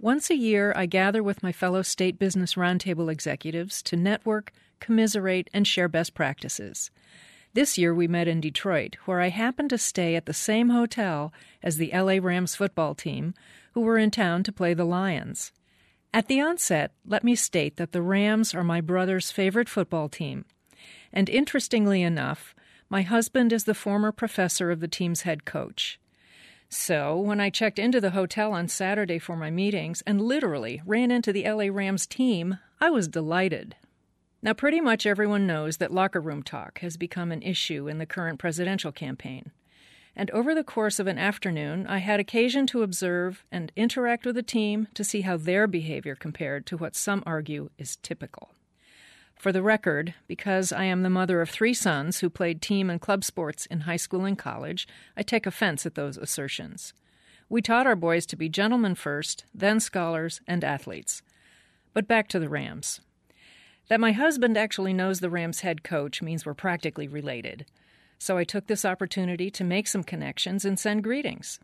Once a year, I gather with my fellow state business roundtable executives to network, commiserate, and share best practices. This year we met in Detroit, where I happened to stay at the same hotel as the LA Rams football team, who were in town to play the Lions. At the onset, let me state that the Rams are my brother's favorite football team. And interestingly enough, my husband is the former professor of the team's head coach. So, when I checked into the hotel on Saturday for my meetings and literally ran into the LA Rams team, I was delighted. Now, pretty much everyone knows that locker room talk has become an issue in the current presidential campaign. And over the course of an afternoon, I had occasion to observe and interact with the team to see how their behavior compared to what some argue is typical. For the record, because I am the mother of 3 sons who played team and club sports in high school and college, I take offense at those assertions. We taught our boys to be gentlemen first, then scholars and athletes. But back to the Rams. That my husband actually knows the Rams head coach means we're practically related. So I took this opportunity to make some connections and send greetings.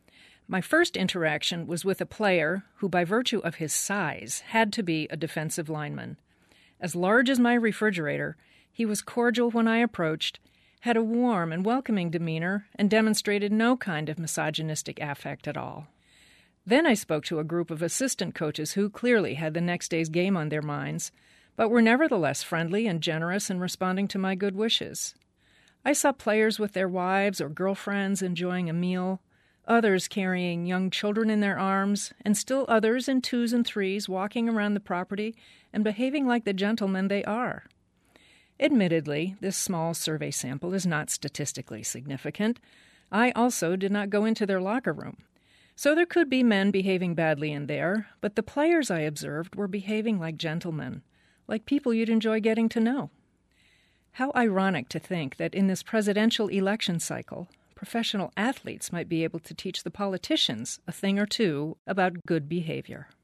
My first interaction was with a player who, by virtue of his size, had to be a defensive lineman. As large as my refrigerator, he was cordial when I approached, had a warm and welcoming demeanor, and demonstrated no kind of misogynistic affect at all. Then I spoke to a group of assistant coaches who clearly had the next day's game on their minds, but were nevertheless friendly and generous in responding to my good wishes. I saw players with their wives or girlfriends enjoying a meal, others carrying young children in their arms, and still others in 2s and 3s walking around the property and behaving like the gentlemen they are. Admittedly, this small survey sample is not statistically significant. I also did not go into their locker room. So there could be men behaving badly in there, but the players I observed were behaving like gentlemen, like people you'd enjoy getting to know. How ironic to think that in this presidential election cycle, professional athletes might be able to teach the politicians a thing or two about good behavior.